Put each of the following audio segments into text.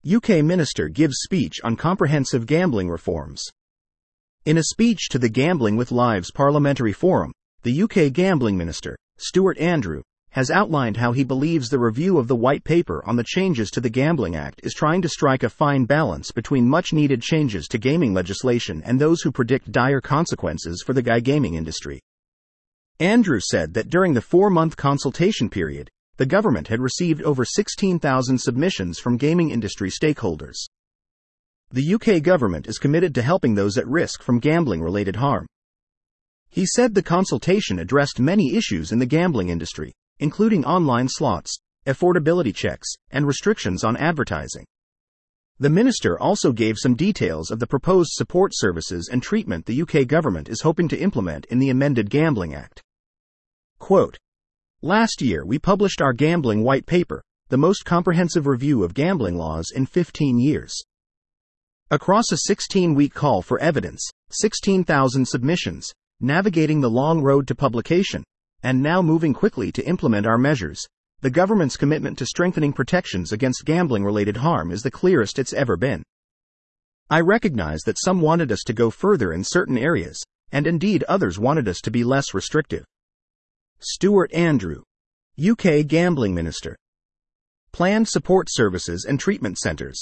UK Minister gives speech on comprehensive gambling reforms. In a speech to the Gambling with Lives Parliamentary Forum, the UK Gambling Minister, Stuart Andrew, has outlined how he believes the review of the White Paper on the changes to the Gambling Act is trying to strike a fine balance between much-needed changes to gaming legislation and those who predict dire consequences for the iGaming industry. Andrew said that during the 4-month consultation period, the government had received over 16,000 submissions from gaming industry stakeholders. The UK government is committed to helping those at risk from gambling-related harm. He said the consultation addressed many issues in the gambling industry, including online slots, affordability checks, and restrictions on advertising. The minister also gave some details of the proposed support services and treatment the UK government is hoping to implement in the amended Gambling Act. Quote, "Last year we published our Gambling White Paper, the most comprehensive review of gambling laws in 15 years. Across a 16-week call for evidence, 16,000 submissions, navigating the long road to publication, and now moving quickly to implement our measures, the government's commitment to strengthening protections against gambling-related harm is the clearest it's ever been. I recognize that some wanted us to go further in certain areas, and indeed others wanted us to be less restrictive." Stuart Andrew, UK Gambling Minister. Planned support services and treatment centres.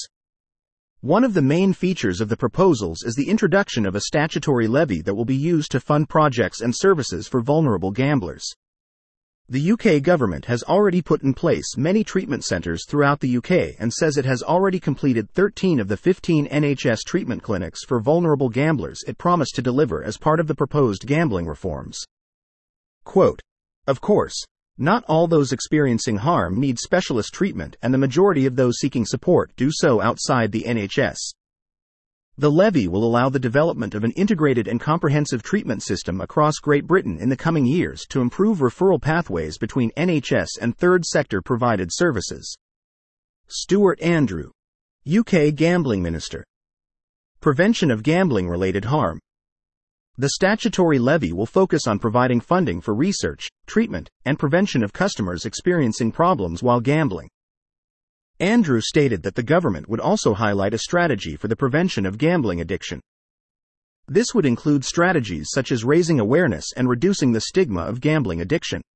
One of the main features of the proposals is the introduction of a statutory levy that will be used to fund projects and services for vulnerable gamblers. The UK government has already put in place many treatment centres throughout the UK and says it has already completed 13 of the 15 NHS treatment clinics for vulnerable gamblers it promised to deliver as part of the proposed gambling reforms. Quote, "Of course, not all those experiencing harm need specialist treatment, and the majority of those seeking support do so outside the NHS. The levy will allow the development of an integrated and comprehensive treatment system across Great Britain in the coming years to improve referral pathways between NHS and third sector provided services." Stuart Andrew, UK Gambling Minister. Prevention of gambling-related harm. The statutory levy will focus on providing funding for research, treatment, and prevention of customers experiencing problems while gambling. Andrew stated that the government would also highlight a strategy for the prevention of gambling addiction. This would include strategies such as raising awareness and reducing the stigma of gambling addiction.